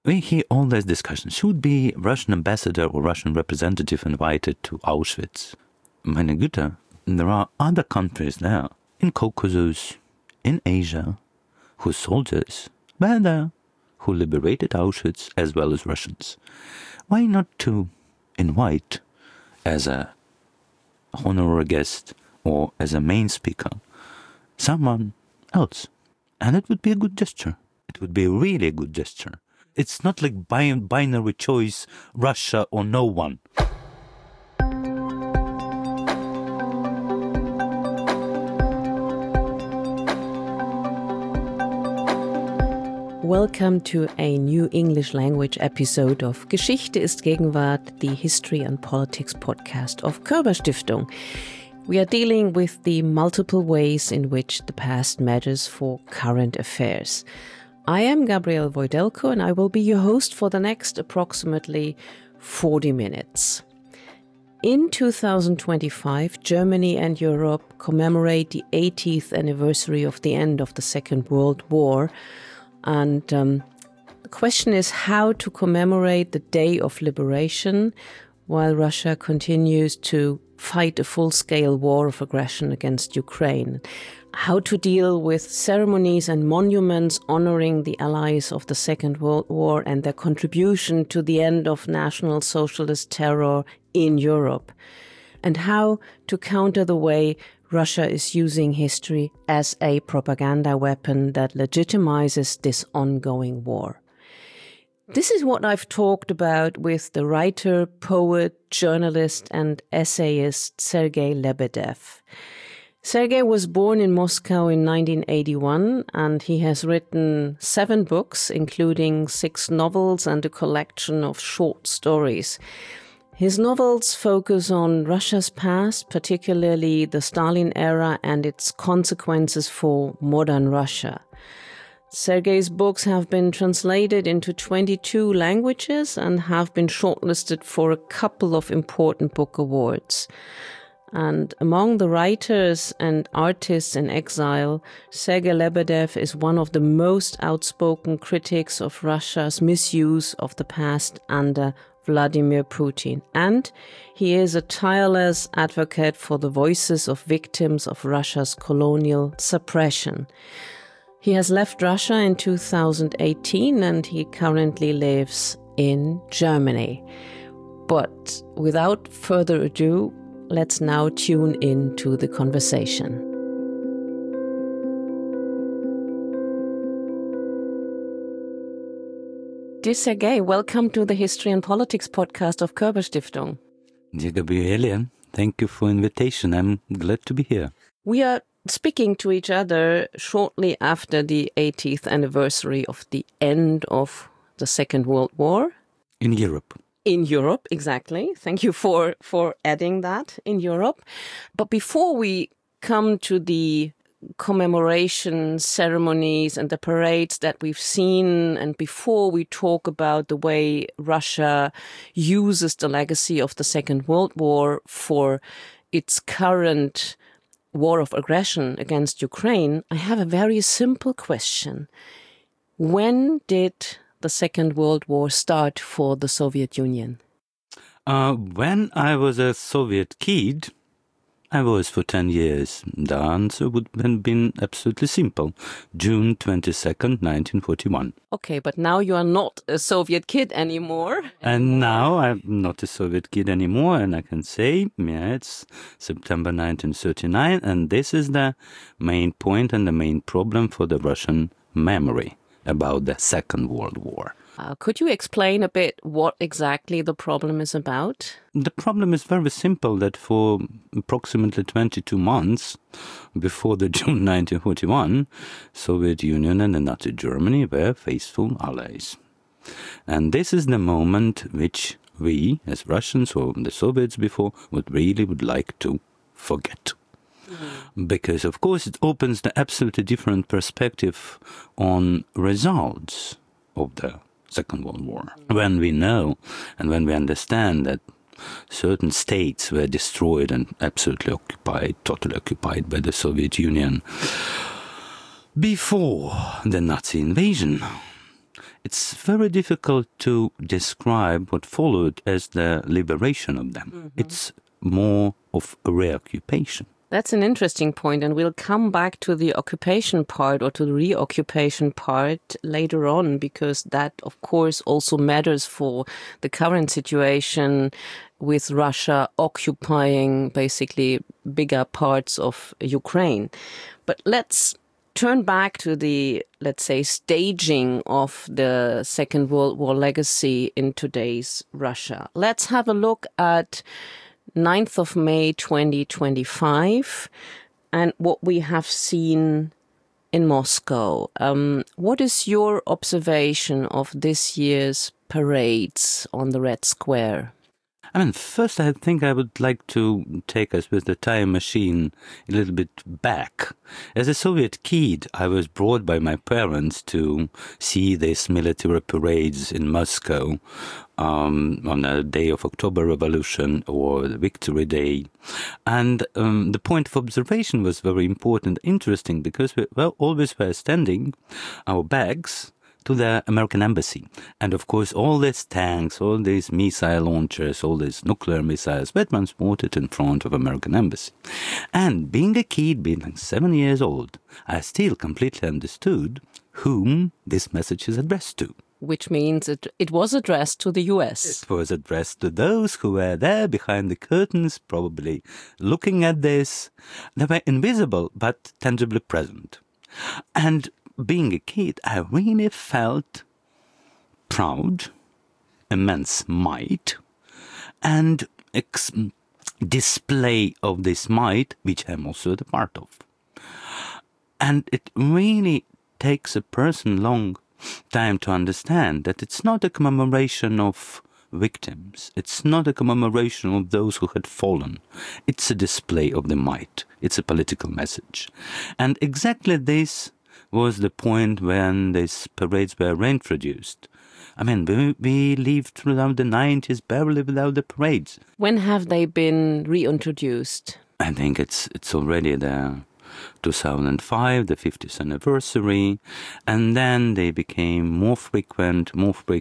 We hear all these discussions. Should be Russian ambassador or Russian representative invited to Auschwitz? Meine Güte, there are other countries there, in Caucasus, in Asia, whose soldiers were there, who liberated Auschwitz as well as Russians. Why not to invite as a honorary guest or as a main speaker someone else? And it would be a good gesture. It would be a really good gesture. It's not like binary choice, Russia or no one. Welcome to a new English language episode of Geschichte ist Gegenwart, the History and Politics podcast of Körber Stiftung. We are dealing with the multiple ways in which the past matters for current affairs. I am Gabriele Wojdelko and I will be your host for the next approximately 40 minutes. In 2025, Germany and Europe commemorate the 80th anniversary of the end of the Second World War. And the question is how to commemorate the Day of Liberation while Russia continues to fight a full-scale war of aggression against Ukraine. How to deal with ceremonies and monuments honoring the allies of the Second World War and their contribution to the end of National Socialist terror in Europe. And how to counter the way Russia is using history as a propaganda weapon that legitimizes this ongoing war. This is what I've talked about with the writer, poet, journalist, and essayist Sergei Lebedev. Sergei was born in Moscow in 1981, and he has written 7 books, including 6 novels and a collection of short stories. His novels focus on Russia's past, particularly the Stalin era and its consequences for modern Russia. Sergei's books have been translated into 22 languages and have been shortlisted for a couple of important book awards. And among the writers and artists in exile, Sergei Lebedev is one of the most outspoken critics of Russia's misuse of the past under Vladimir Putin. And he is a tireless advocate for the voices of victims of Russia's colonial suppression. He has left Russia in 2018 and he currently lives in Germany. But without further ado, let's now tune in to the conversation. Dear Sergei, welcome to the History and Politics podcast of Körber Stiftung. Dear Gabriele, thank you for invitation. I'm glad to be here. We are speaking to each other shortly after the 80th anniversary of the end of the Second World War. In Europe. In Europe, exactly. Thank you for adding that, in Europe. But before we come to the commemoration ceremonies and the parades that we've seen, and before we talk about the way Russia uses the legacy of the Second World War for its current war of aggression against Ukraine, I have a very simple question. When did the Second World War start for the Soviet Union? When I was a Soviet kid, I was for 10 years. The answer would have been absolutely simple. June 22nd, 1941. Okay, but now you are not a Soviet kid anymore. And now I'm not a Soviet kid anymore, and I can say, it's September 1939, and this is the main point and the main problem for the Russian memory about the Second World War. Could you explain a bit what exactly the problem is about? The problem is very simple, that for approximately 22 months before the June 1941, Soviet Union and the Nazi Germany were faithful allies. And this is the moment which we, as Russians or the Soviets before, would like to forget. Because, of course, it opens the absolutely different perspective on results of the Second World War. When we know and when we understand that certain states were destroyed and absolutely occupied, totally occupied by the Soviet Union before the Nazi invasion, it's very difficult to describe what followed as the liberation of them. Mm-hmm. It's more of a reoccupation. That's an interesting point, and we'll come back to the occupation part or to the reoccupation part later on, because that, of course, also matters for the current situation with Russia occupying basically bigger parts of Ukraine. But let's turn back to the, let's say, staging of the Second World War legacy in today's Russia. Let's have a look at 9th of May 2025 and what we have seen in Moscow. What is your observation of this year's parades on the Red Square? I mean, first I think I would like to take us with the time machine a little bit back. As a Soviet kid, I was brought by my parents to see these military parades in Moscow on the day of October Revolution or the Victory Day. And the point of observation was very important, interesting, because we always were standing our bags to the American embassy. And of course, all these tanks, all these missile launchers, all these nuclear missiles were transported in front of American embassy. And being a kid, being like 7 years old, I still completely understood whom this message is addressed to. Which means it was addressed to the US. It was addressed to those who were there behind the curtains, probably looking at this. They were invisible, but tangibly present. And being a kid, I really felt proud, immense might, and display of this might, which I'm also a part of. And it really takes a person long time to understand that it's not a commemoration of victims. It's not a commemoration of those who had fallen. It's a display of the might. It's a political message. And exactly this was the point when these parades were reintroduced. I mean, we lived throughout the 90s barely without the parades. When have they been reintroduced? I think it's already the 2005, the 50th anniversary, and then they became more frequent,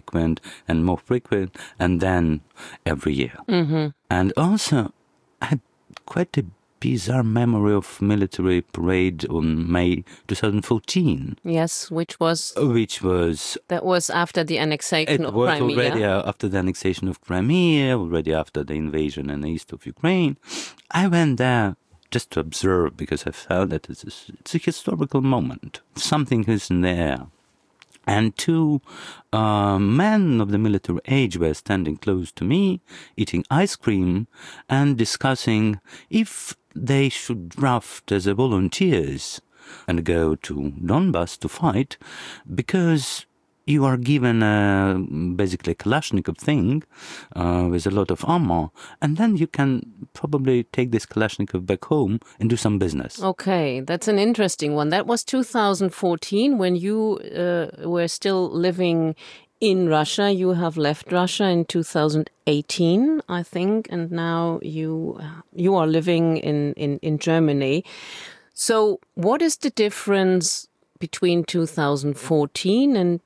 and then every year. Mm-hmm. And also, I had quite a bizarre memory of military parade on May 2014. Yes, which was... That was after the annexation of Crimea. It was already after the annexation of Crimea, already after the invasion in the east of Ukraine. I went there just to observe, because I felt that it's a historical moment. Something is in there. And two men of the military age were standing close to me, eating ice cream and discussing if they should draft as volunteers and go to Donbass to fight, because you are given basically a Kalashnikov thing with a lot of ammo, and then you can probably take this Kalashnikov back home and do some business. Okay, that's an interesting one. That was 2014 when you were still living in Russia. You have left Russia in 2018, I think, and now you are living in Germany. So what is the difference between 2014 and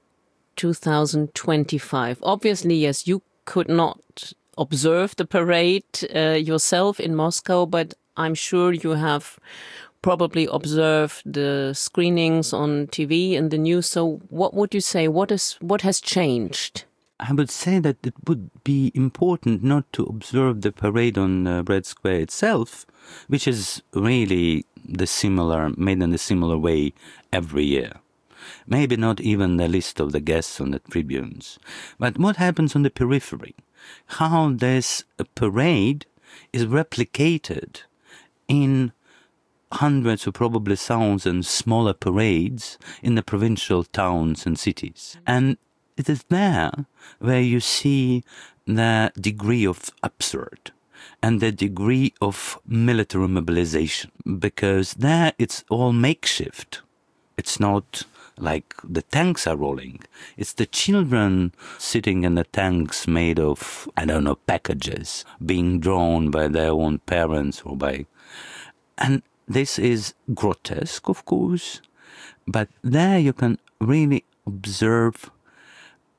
2025? Obviously, yes, you could not observe the parade yourself in Moscow, but I'm sure you have probably observed the screenings on TV and the news. So what would you say? What has changed? I would say that it would be important not to observe the parade on Red Square itself, which is really made in a similar way every year. Maybe not even the list of the guests on the tribunes. But what happens on the periphery? How this parade is replicated in hundreds or probably thousands smaller parades in the provincial towns and cities. And it is there where you see the degree of absurd and the degree of military mobilization, because there it's all makeshift. It's not like the tanks are rolling. It's the children sitting in the tanks made of, packages being drawn by their own parents and this is grotesque, of course, but there you can really observe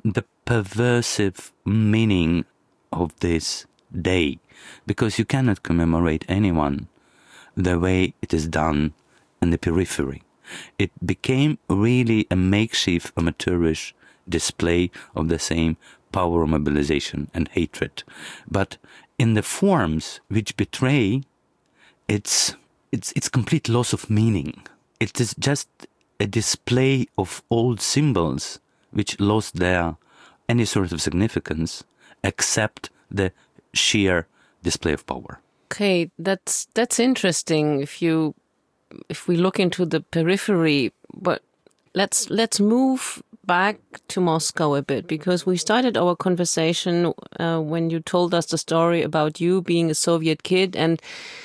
the perversive meaning of this day, because you cannot commemorate anyone the way it is done in the periphery. It became really a makeshift amateurish display of the same power mobilization and hatred. But in the forms which betray, it's complete loss of meaning. It is just a display of old symbols which lost their any sort of significance except the sheer display of power. Okay, that's interesting. If we look into the periphery, but let's move back to Moscow a bit, because we started our conversation when you told us the story about you being a Soviet kid and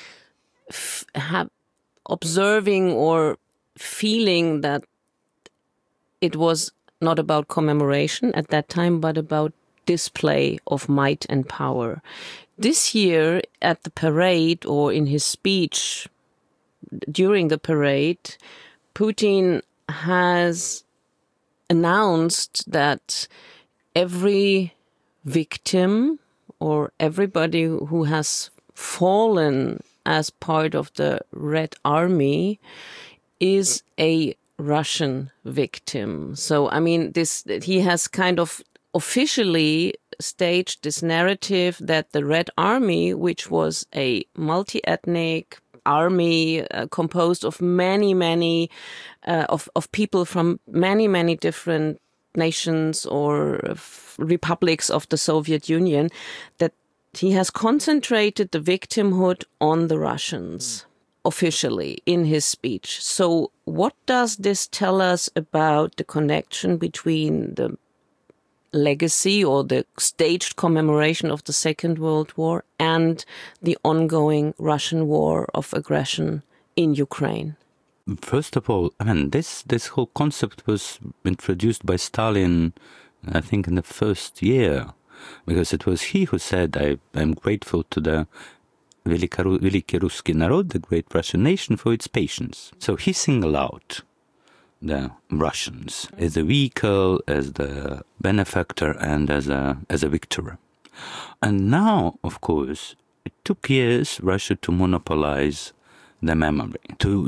observing or feeling that it was not about commemoration at that time, but about display of might and power. This year at the parade, or in his speech during the parade, Putin has announced that every victim or everybody who has fallen as part of the Red Army is a Russian victim. So, I mean, he has kind of officially staged this narrative that the Red Army, which was a multi-ethnic army composed of many of people from many different nations or republics of the Soviet Union, that he has concentrated the victimhood on the Russians officially in his speech. So what does this tell us about the connection between the legacy or the staged commemoration of the Second World War and the ongoing Russian war of aggression in Ukraine? First of all, I mean, this whole concept was introduced by Stalin, I think, in the first year, because it was he who said, I'm grateful to the Великий Русский народ, the great Russian nation, for its patience. So he singled out the Russians as a vehicle, as the benefactor, and as a victor. And now, of course, it took years Russia to monopolize the memory, to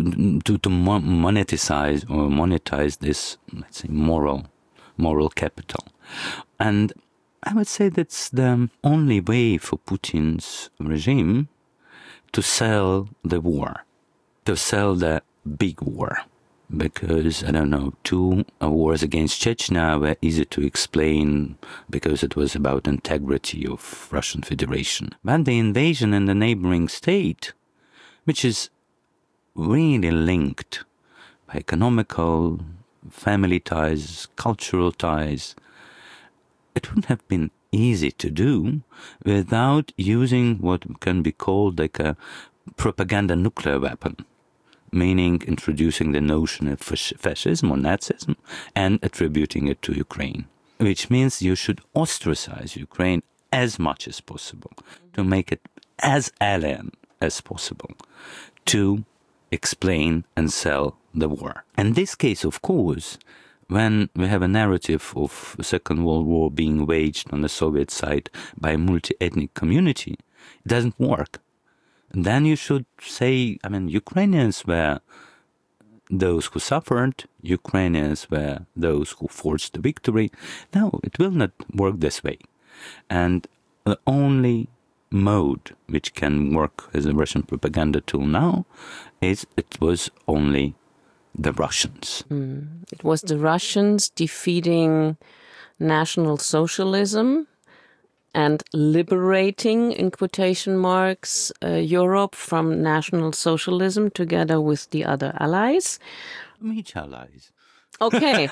monetize this, let's say, moral capital. And I would say that's the only way for Putin's regime to sell the war, to sell the big war. Because, I don't know, 2 wars against Chechnya were easy to explain because it was about integrity of Russian Federation. But the invasion in the neighboring state, which is really linked by economical, family ties, cultural ties, it wouldn't have been easy to do without using what can be called like a propaganda nuclear weapon, meaning introducing the notion of fascism or Nazism and attributing it to Ukraine, which means you should ostracize Ukraine as much as possible, to make it as alien as possible, to explain and sell the war. In this case, of course, when we have a narrative of the Second World War being waged on the Soviet side by a multi-ethnic community, it doesn't work. And then you should say, I mean, Ukrainians were those who suffered, Ukrainians were those who forged the victory. No, it will not work this way. And the only mode which can work as a Russian propaganda tool now is it was only the Russians. It was the Russians defeating National Socialism and liberating, in quotation marks, Europe from National Socialism together with the other allies. Which allies? Okay.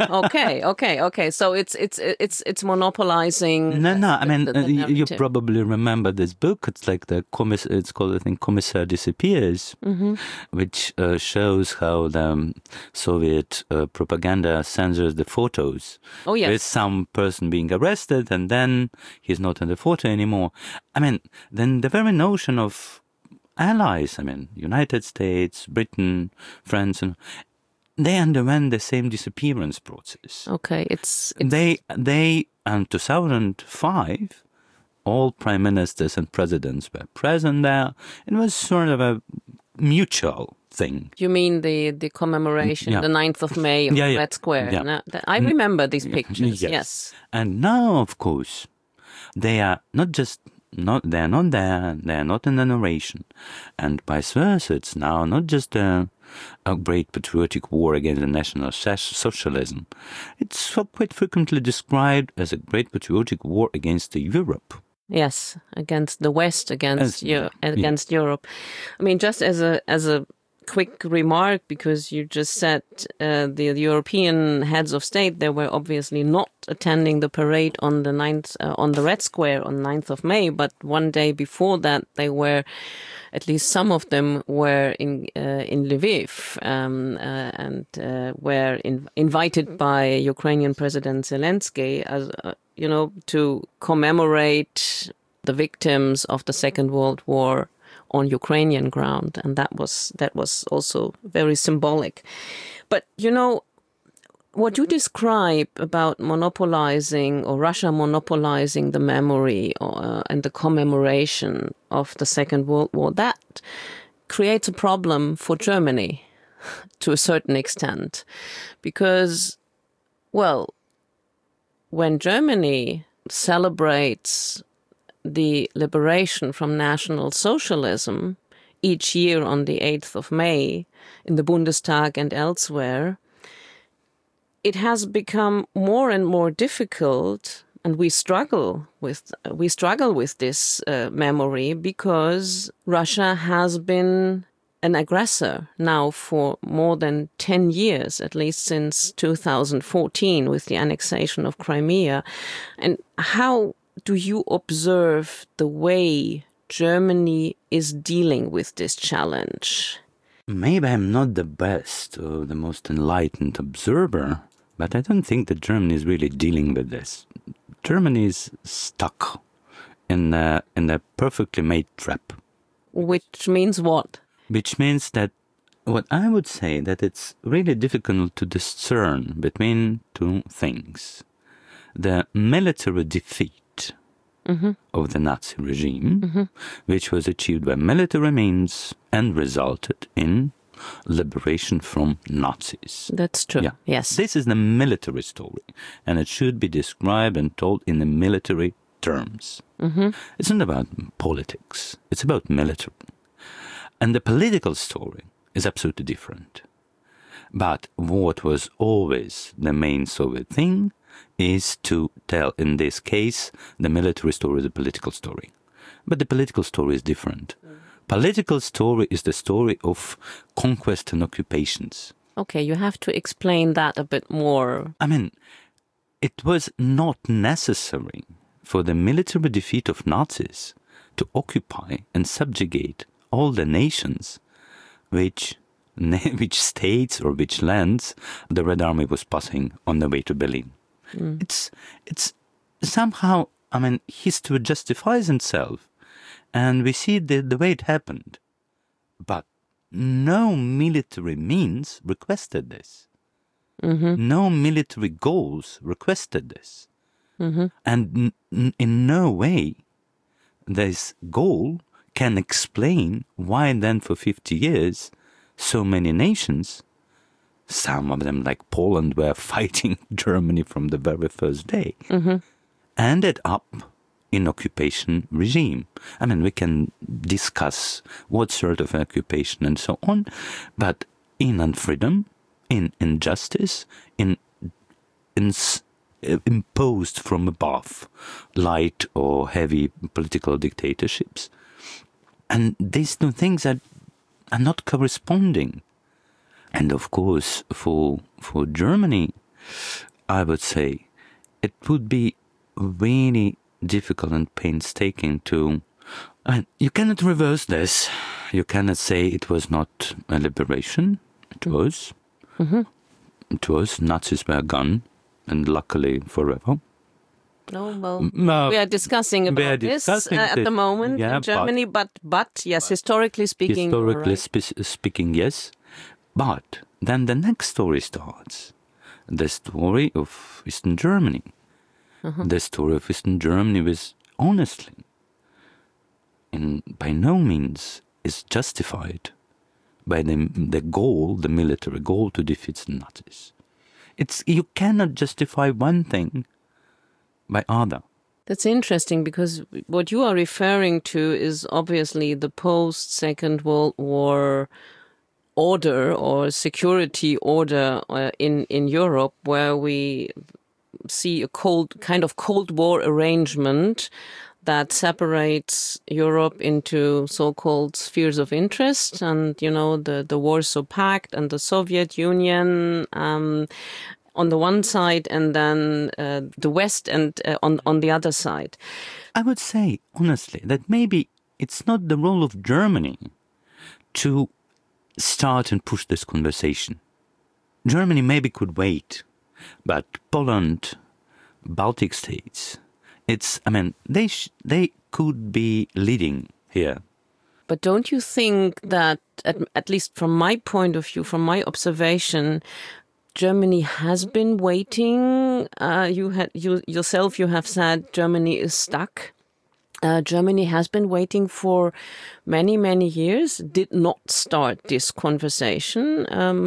So it's monopolizing. No. I mean, the you probably remember this book. It's like it's called, I think, Commissar Disappears, which shows how the Soviet propaganda censors the photos. Oh, yes. With some person being arrested and then he's not in the photo anymore. I mean, then the very notion of allies, I mean, United States, Britain, France, and they underwent the same disappearance process. Okay, it's They in 2005, all prime ministers and presidents were present there. It was sort of a mutual thing. You mean the commemoration, Yeah. the 9th of May on Red Square? Yeah. No? I remember these pictures. Yes. Yes. And now, of course, they are they're not there, they're not in the narration. And vice versa, it's now not just a great patriotic war against the national socialism. It's quite frequently described as a great patriotic war against Europe. Yes, against the West, against Europe. I mean, just as a quick remark, because you just said the European heads of state, they were obviously not attending the parade on the 9th on the Red Square on 9th of May, but one day before that they were, at least some of them were in Lviv and were invited by Ukrainian President Zelensky as to commemorate the victims of the Second World War on Ukrainian ground, and that was also very symbolic. But what you describe about monopolizing, or Russia monopolizing the memory and the commemoration of the Second World War, that creates a problem for Germany to a certain extent, because, well, when Germany celebrates the liberation from National Socialism each year on the 8th of May in the Bundestag and elsewhere, it has become more and more difficult, and we struggle with this memory, because Russia has been an aggressor now for more than 10 years, at least since 2014 with the annexation of Crimea. And how do you observe the way Germany is dealing with this challenge? Maybe I'm not the best or the most enlightened observer, but I don't think that Germany is really dealing with this. Germany is stuck in a perfectly made trap. Which means what? Which means that what I would say that it's really difficult to discern between two things. The military defeat of the Nazi regime, which was achieved by military means and resulted in liberation from Nazis. That's true. Yeah. Yes. This is the military story, and it should be described and told in the military terms. It's not about politics. It's about military. And the political story is absolutely different. But what was always the main Soviet thing is to tell, in this case, the military story is a political story. But the political story is different. Political story is the story of conquest and occupations. Okay, you have to explain that a bit more. I mean, it was not necessary for the military defeat of Nazis to occupy and subjugate all the nations which states or which lands the Red Army was passing on the way to Berlin. It's somehow, I mean, history justifies itself, and we see the way it happened. But no military means requested this. No military goals requested this. And in no way this goal can explain why then for 50 years so many nations, some of them like Poland, were fighting Germany from the very first day, ended up in occupation regime. I mean, we can discuss what sort of occupation and so on, but in unfreedom, in injustice, in imposed from above light or heavy political dictatorships. And these two things are not corresponding. And of course, for Germany, I would say it would be really difficult and painstaking to... you cannot reverse this. You cannot say it was not a liberation. It was. It was. Nazis were gone, and luckily forever. No, well, we are discussing about this at the moment in Germany, but yes, historically speaking, speaking, yes. But then the next story starts. The story of Eastern Germany. The story of Eastern Germany was honestly, by no means, is justified by the goal, the military goal to defeat the Nazis. You cannot justify one thing by other. That's interesting, because what you are referring to is obviously the post-Second World War order or security order in Europe, where we see a kind of Cold War arrangement that separates Europe into so-called spheres of interest, and the Warsaw Pact and the Soviet Union on the one side, and then the West and on the other side. I would say honestly that maybe it's not the role of Germany to start and push this conversation. Germany maybe could wait, but Poland, Baltic states, they could be leading here. But don't you think that, at least from my point of view, from my observation, Germany has been waiting? You have said Germany is stuck. Germany has been waiting for many, many years, did not start this conversation.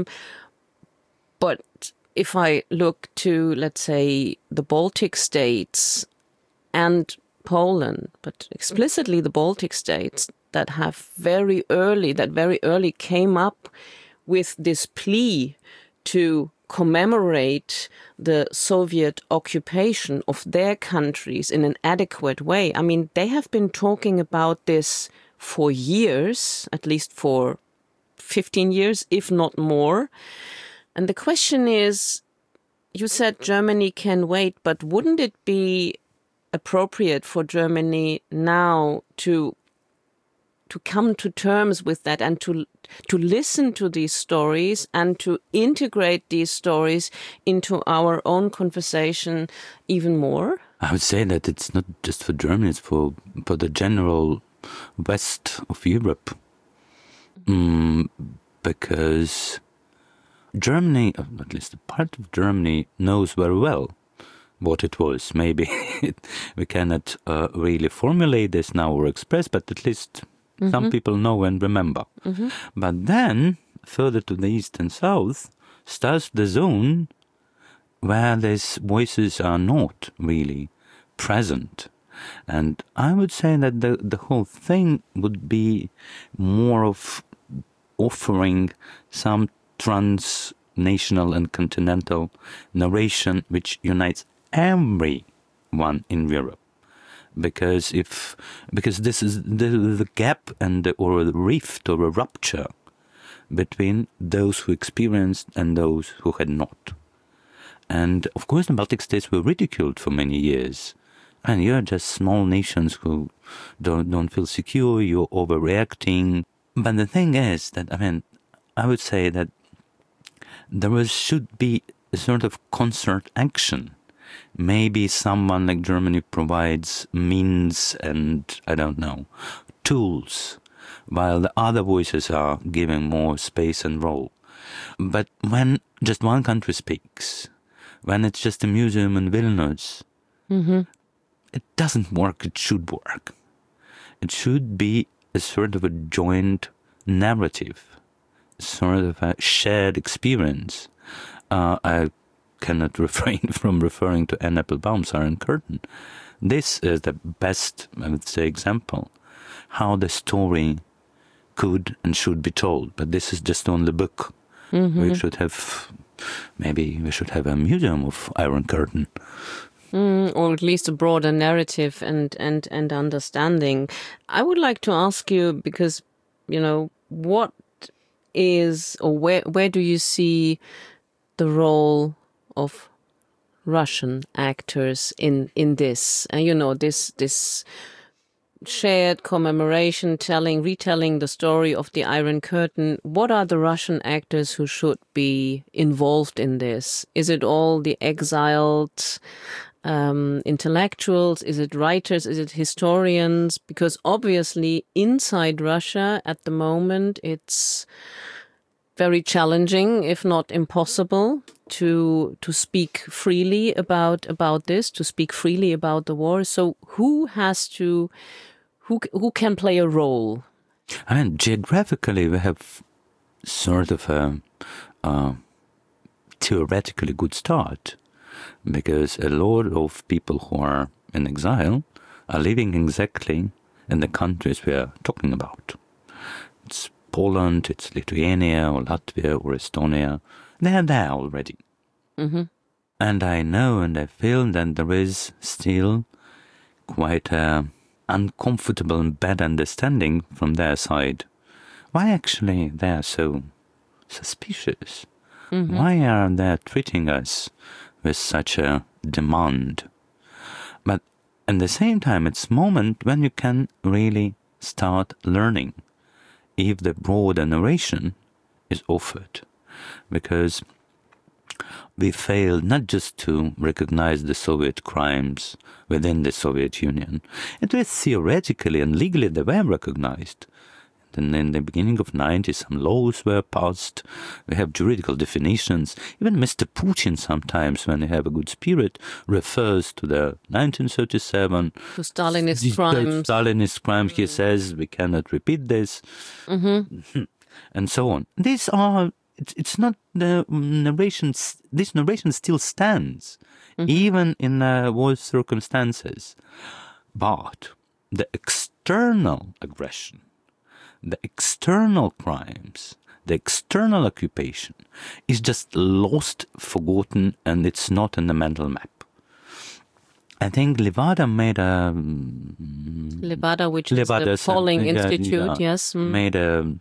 But if I look to, let's say, the Baltic states and Poland, but explicitly the Baltic states that very early came up with this plea to commemorate the Soviet occupation of their countries in an adequate way. I mean, they have been talking about this for years, at least for 15 years, if not more. And the question is, you said Germany can wait, but wouldn't it be appropriate for Germany now to come to terms with that and to listen to these stories and to integrate these stories into our own conversation even more? I would say that it's not just for Germany, it's for the general west of Europe. Because Germany, at least a part of Germany, knows very well what it was. Maybe we cannot really formulate this now or express, but at least some people know and remember. But then, further to the east and south, starts the zone where these voices are not really present. And I would say that the whole thing would be more of offering some transnational and continental narration which unites everyone in Europe. Because this is the gap or the rift or a rupture between those who experienced and those who had not. And of course the Baltic states were ridiculed for many years. And you're just small nations who don't feel secure, you're overreacting. But the thing is that, I would say that should be a sort of concert action. Maybe someone like Germany provides means and, tools, while the other voices are given more space and role. But when just one country speaks, when it's just a museum in Vilnius, it doesn't work. It should work. It should be a sort of a joint narrative, sort of a shared experience. I cannot refrain from referring to Anne Applebaum's Iron Curtain. This is the best, I would say, example how the story could and should be told. But this is just only a book. We should have a museum of Iron Curtain. Or at least a broader narrative and understanding. I would like to ask you, because, what is, or where do you see the role of Russian actors in this? This shared commemoration, retelling the story of the Iron Curtain. What are the Russian actors who should be involved in this? Is it all the exiled intellectuals? Is it writers? Is it historians? Because obviously inside Russia at the moment it's very challenging, if not impossible, to speak freely about this, to speak freely about the war. So who can play a role? I mean, geographically, we have sort of a theoretically good start, because a lot of people who are in exile are living exactly in the countries we are talking about. It's Poland, it's Lithuania or Latvia or Estonia. They are there already. Mm-hmm. And I know and I feel that there is still quite a uncomfortable and bad understanding from their side. Why actually they are so suspicious? Mm-hmm. Why are they treating us with such a demand? But at the same time, it's a moment when you can really start learning if the broader narration is offered. Because we failed not just to recognize the Soviet crimes within the Soviet Union. It was theoretically and legally they were recognized. And in the beginning of the 90s, some laws were passed. We have juridical definitions. Even Mr. Putin sometimes, when he have a good spirit, refers to the 1937. To Stalinist crimes. Stalinist crimes. He says we cannot repeat this. Mm-hmm. And so on. These are, it's not the narrations, this narration still stands, even in war circumstances. But the external aggression, the external crimes, the external occupation is just lost, forgotten, and it's not in the mental map. I think Levada made a... Levada, which is the polling institute, yes. Made an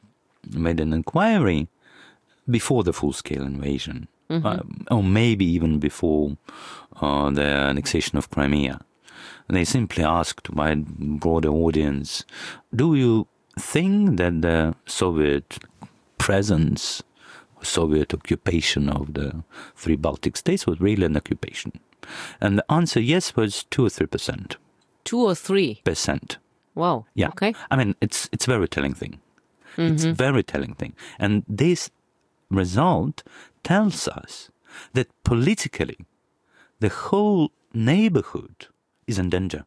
inquiry before the full-scale invasion, or maybe even before the annexation of Crimea. They simply asked by a broader audience, do you think that the Soviet presence, Soviet occupation of the 3 Baltic states was really an occupation? And the answer, yes, was 2 or 3%. 2 or 3%? Wow. Yeah. Okay. I mean, it's a very telling thing. It's a very telling thing. And this result tells us that politically, the whole neighborhood is in danger.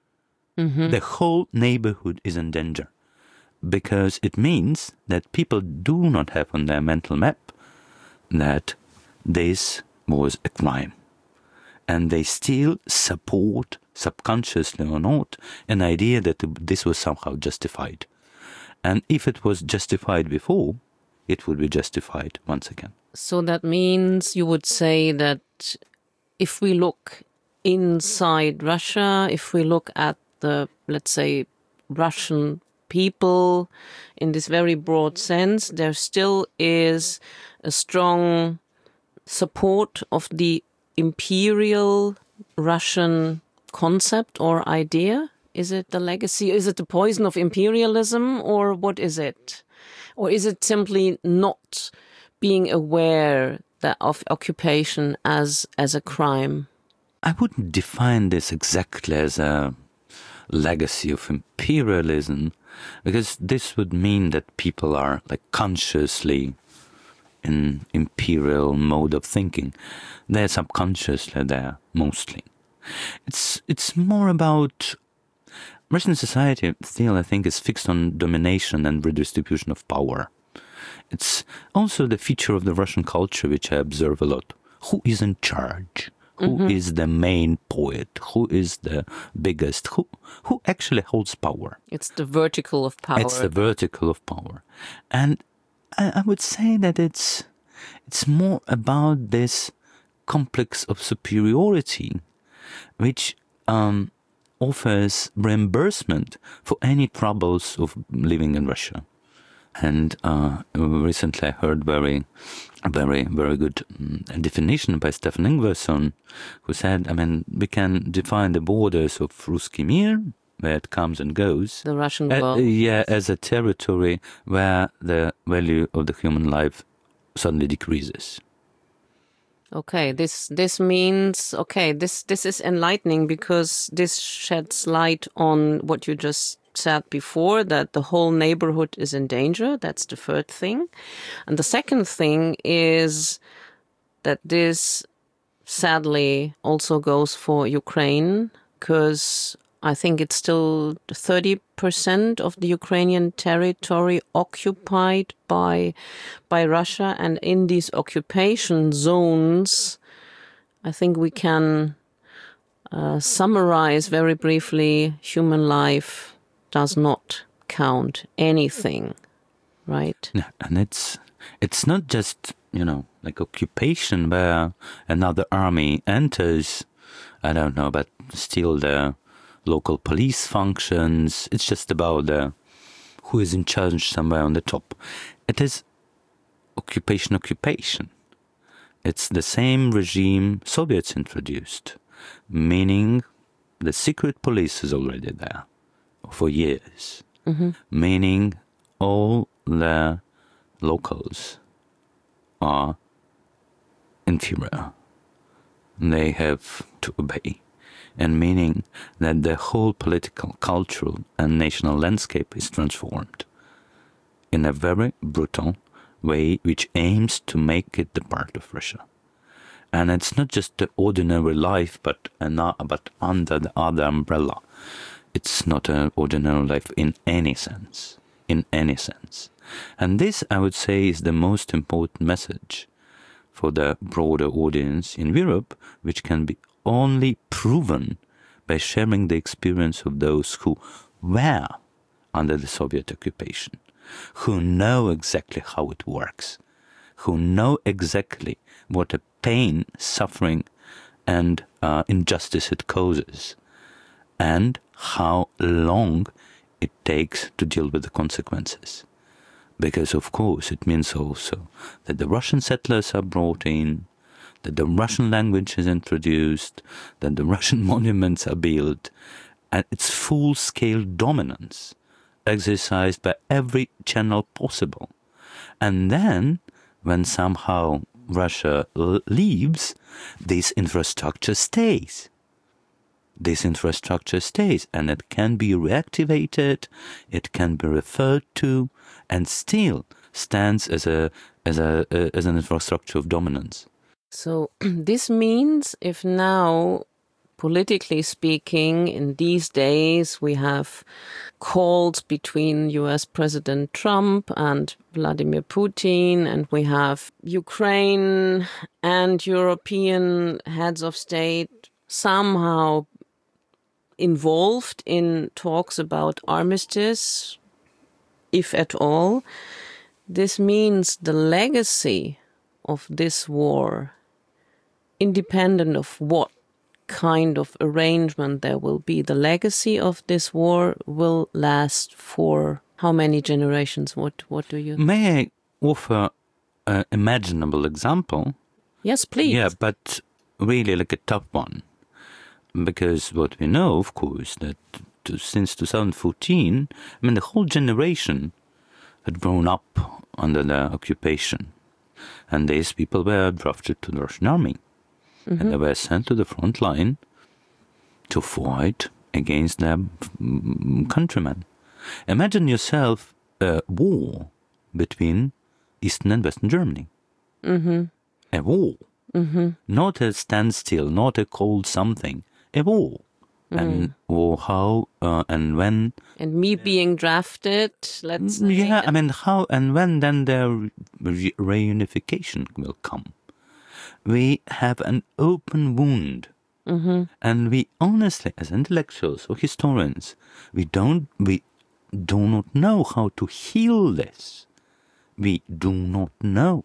The whole neighborhood is in danger. Because it means that people do not have on their mental map that this was a crime. And they still support, subconsciously or not, an idea that this was somehow justified. And if it was justified before, it would be justified once again. So that means you would say that if we look inside Russia, if we look at the, let's say, Russian people in this very broad sense, there still is a strong support of the imperial Russian concept or idea. Is it the legacy? Is it the poison of imperialism, or what is it? Or is it simply not being aware that of occupation as a crime? I wouldn't define this exactly as a legacy of imperialism, because this would mean that people are like consciously in imperial mode of thinking. They're subconsciously there, mostly. It's more about Russian society still, I think, is fixed on domination and redistribution of power. It's also the feature of the Russian culture, which I observe a lot. Who is in charge? Who is the main poet? Who is the biggest? Who actually holds power? It's the vertical of power. It's the vertical of power. And I would say that it's more about this complex of superiority, which offers reimbursement for any troubles of living in Russia. And recently I heard very good definition by Stefan Ingvarsson, who said, I mean, we can define the borders of Ruski Mir, where it comes and goes. The Russian world. As a territory where the value of the human life suddenly decreases. Okay, this means, this is enlightening, because this sheds light on what you just said before, that the whole neighborhood is in danger. That's the first thing. And the second thing is that this sadly also goes for Ukraine, because I think it's still 30% of the Ukrainian territory occupied by Russia. And in these occupation zones, I think we can summarize very briefly, human life does not count anything, right? Yeah, and it's not just, like occupation where another army enters, I don't know, but still the local police functions. It's just about who is in charge somewhere on the top. It is occupation. It's the same regime Soviets introduced, meaning the secret police is already there for years, meaning all the locals are inferior. They have to obey. And meaning that the whole political, cultural and national landscape is transformed in a very brutal way, which aims to make it the part of Russia. And it's not just the ordinary life, but under the other umbrella. It's not an ordinary life in any sense. And this, I would say, is the most important message for the broader audience in Europe, which can be only proven by sharing the experience of those who were under the Soviet occupation, who know exactly how it works, who know exactly what a pain, suffering, and injustice it causes, and how long it takes to deal with the consequences. Because, of course, it means also that the Russian settlers are brought in, that the Russian language is introduced, that the Russian monuments are built, and its full-scale dominance exercised by every channel possible. And then, when somehow Russia leaves, this infrastructure stays. And it can be reactivated, it can be referred to, and still stands as an infrastructure of dominance. So this means if now, politically speaking, in these days, we have calls between US President Trump and Vladimir Putin, and we have Ukraine and European heads of state somehow involved in talks about armistice, if at all. This means the legacy of this war, independent of what kind of arrangement there will be, the legacy of this war will last for how many generations? What do you... May I offer an imaginable example? Yes, please. Yeah, but really like a tough one. Because what we know, of course, that since 2014, the whole generation had grown up under the occupation. And these people were drafted to the Russian army. And they were sent to the front line to fight against their countrymen. Imagine yourself a war between Eastern and Western Germany. A war. Not a standstill, not a cold something. A war. And how and when. And me being drafted, let's say. Yeah, how and when then the reunification will come. We have an open wound. And we honestly, as intellectuals or historians, we do not know how to heal this. We do not know.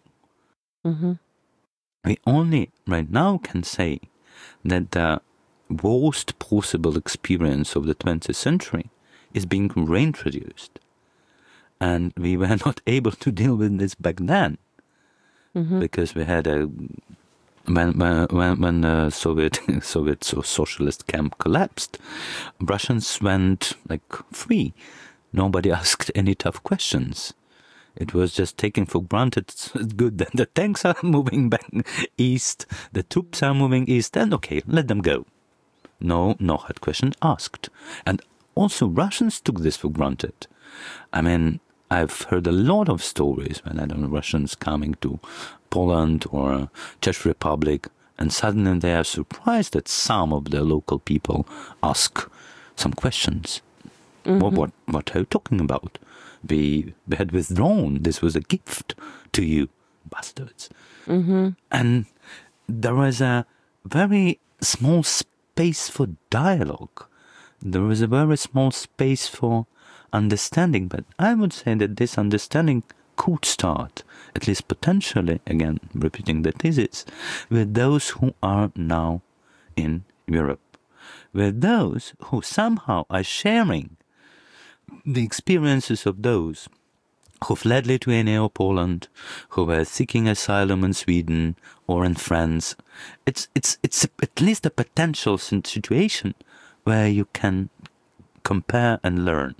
We only right now can say that the worst possible experience of the 20th century is being reintroduced. And we were not able to deal with this back then. Because we had when the Soviet socialist camp collapsed, Russians went free. Nobody asked any tough questions. It was just taken for granted. It's good that the tanks are moving back east, the troops are moving east, and okay, let them go. No hard questions asked. And also Russians took this for granted. I mean, I've heard a lot of stories when I don't know Russians coming to Poland or Czech Republic, and suddenly they are surprised that some of the local people ask some questions. What are you talking about? We had withdrawn. This was a gift to you, bastards. And there was a very small space for dialogue. There was a very small space for understanding. But I would say that this understanding could start, at least potentially, again, repeating the thesis, with those who are now in Europe, with those who somehow are sharing the experiences of those who fled Lithuania or Poland, who were seeking asylum in Sweden or in France. It's at least a potential situation where you can compare and learn.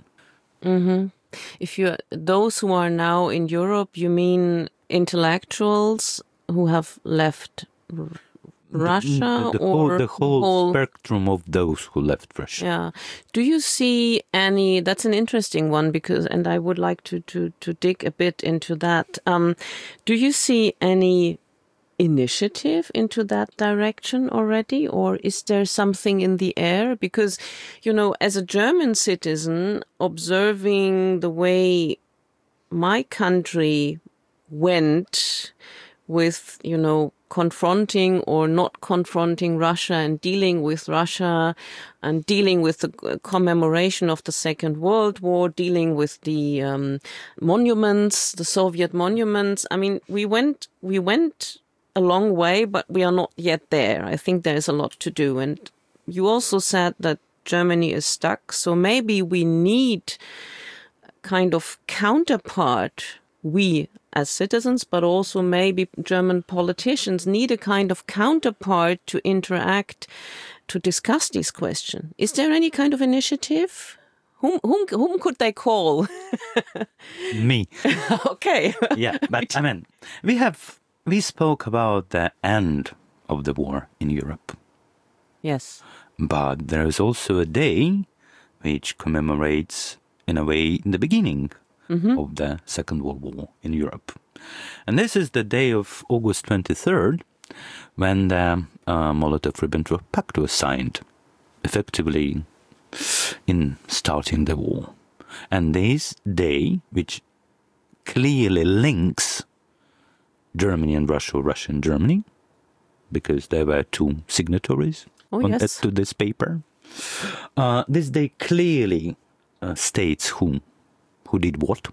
If those who are now in Europe, you mean intellectuals who have left Russia, the whole spectrum of those who left Russia. Yeah. Do you see any? That's an interesting one and I would like to dig a bit into that. Do you see any initiative into that direction already, or is there something in the air? Because, as a German citizen, observing the way my country went with, confronting or not confronting Russia and dealing with Russia and dealing with the commemoration of the Second World War, dealing with the monuments, the Soviet monuments. I mean, we went a long way, but we are not yet there. I think there's a lot to do. And you also said that Germany is stuck. So maybe we need kind of counterpart, we as citizens, but also maybe German politicians need a kind of counterpart to interact, to discuss these questions. Is there any kind of initiative? Whom could they call? Me. Okay. Yeah, but I mean, we spoke about the end of the war in Europe. Yes. But there is also a day which commemorates, in a way, the beginning of the Second World War in Europe. And this is the day of August 23rd, when the Molotov-Ribbentrop Pact was signed, effectively in starting the war. And this day, which clearly links Germany and Russia, Russia and Germany, because there were two signatories to this paper. This day clearly states who did what.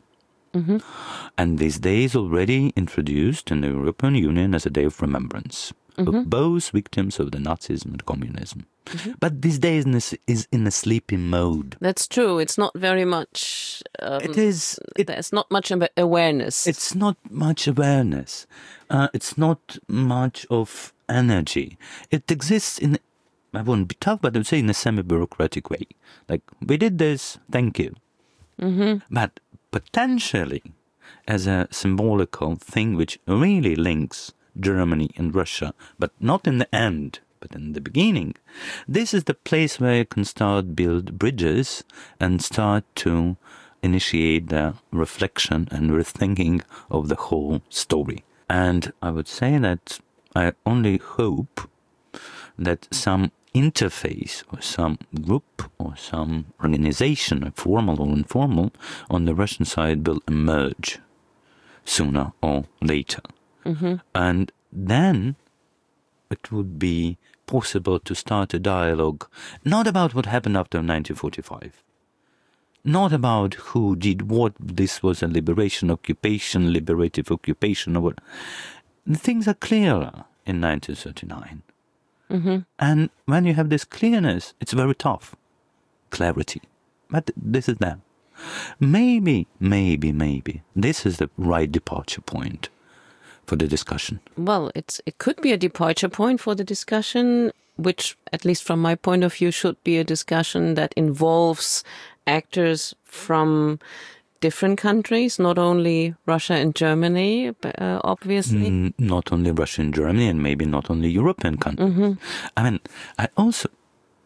And this day is already introduced in the European Union as a day of remembrance of both victims of the Nazism and communism. But this day is in a sleepy mode. That's true. It's not very much... there's not much awareness. It's not much awareness. It's not much of energy. It exists in, I wouldn't be tough, but I would say in a semi-bureaucratic way. Like, we did this, thank you. But potentially as a symbolical thing which really links Germany and Russia, but not in the end, but in the beginning. This is the place where you can start build bridges and start to initiate the reflection and rethinking of the whole story. And I would say that I only hope that some interface or some group or some organization, formal or informal, on the Russian side will emerge sooner or later. And then it would be possible to start a dialogue, not about what happened after 1945, not about who did what, this was a liberation, occupation, liberative occupation, or what. The things are clearer in 1939. And when you have this clearness, it's very tough. Clarity. But this is there. Maybe, this is the right departure point for the discussion. Well, it could be a departure point for the discussion, which, at least from my point of view, should be a discussion that involves actors from different countries, not only Russia and Germany, obviously. Not only Russia and Germany, and maybe not only European countries. I mean, I also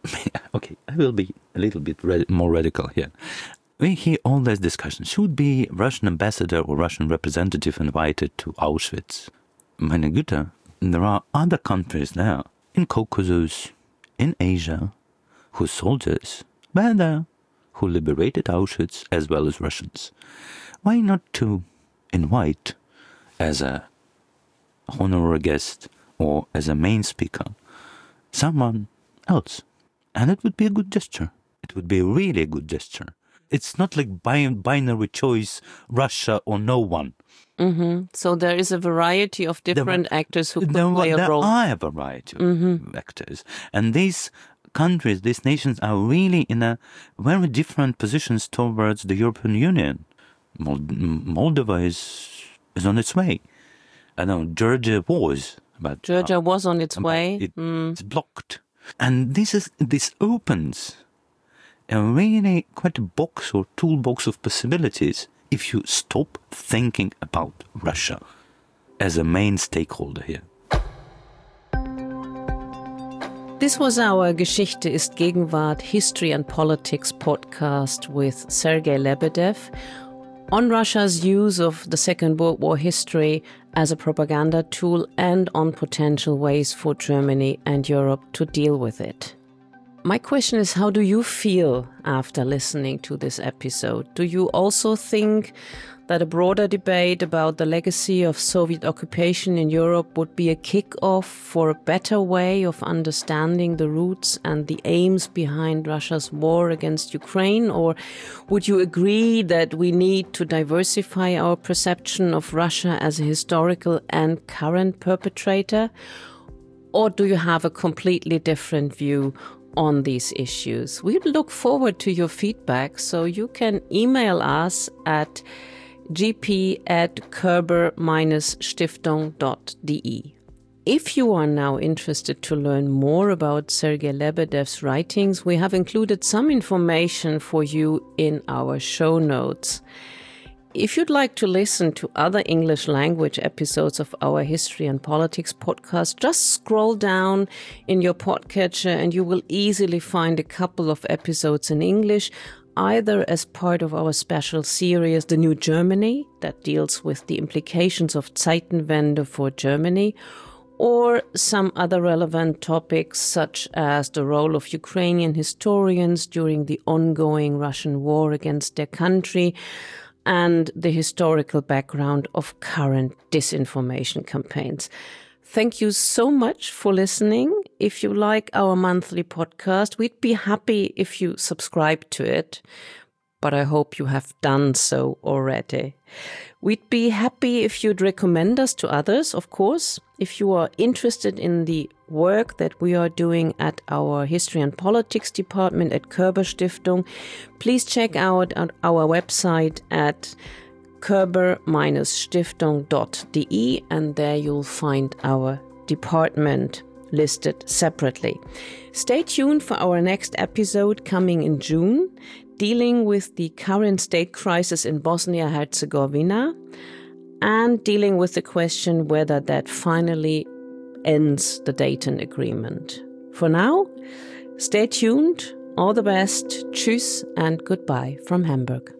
Okay, I will be a little bit more radical here. We hear all this discussion. Should be Russian ambassador or Russian representative invited to Auschwitz? Meine Güte, there are other countries now, in Caucasus, in Asia, whose soldiers were there, who liberated Auschwitz, as well as Russians. Why not to invite as a honorary guest or as a main speaker someone else? And it would be a good gesture. It would be a really good gesture. It's not like binary choice, Russia or no one. Mm-hmm. So there is a variety of different actors who could play a role. There are a variety of actors. And these countries, these nations are really in a very different positions towards the European Union. Moldova is on its way. I know Georgia was. But Georgia was on its way. It's blocked. And this opens a really quite a box or toolbox of possibilities if you stop thinking about Russia as a main stakeholder here. This was our Geschichte ist Gegenwart History and Politics podcast with Sergei Lebedev on Russia's use of the Second World War history as a propaganda tool and on potential ways for Germany and Europe to deal with it. My question is, how do you feel after listening to this episode? Do you also think that a broader debate about the legacy of Soviet occupation in Europe would be a kick-off for a better way of understanding the roots and the aims behind Russia's war against Ukraine? Or would you agree that we need to diversify our perception of Russia as a historical and current perpetrator? Or do you have a completely different view on these issues? We look forward to your feedback, so you can email us at gp@körber-stiftung.de. If you are now interested to learn more about Sergei Lebedev's writings, we have included some information for you in our show notes. If you'd like to listen to other English language episodes of our History and Politics podcast, just scroll down in your podcatcher and you will easily find a couple of episodes in English, either as part of our special series, The New Germany, that deals with the implications of Zeitenwende for Germany, or some other relevant topics such as the role of Ukrainian historians during the ongoing Russian war against their country, and the historical background of current disinformation campaigns. Thank you so much for listening. If you like our monthly podcast, we'd be happy if you subscribe to it, but I hope you have done so already. We'd be happy if you'd recommend us to others, of course. If you are interested in the work that we are doing at our History and Politics department at Körber Stiftung, please check out our website at körber-stiftung.de, and there you'll find our department listed separately. Stay tuned for our next episode coming in June, dealing with the current state crisis in Bosnia-Herzegovina and dealing with the question whether that finally ends the Dayton Agreement. For now, stay tuned, all the best, tschüss and goodbye from Hamburg.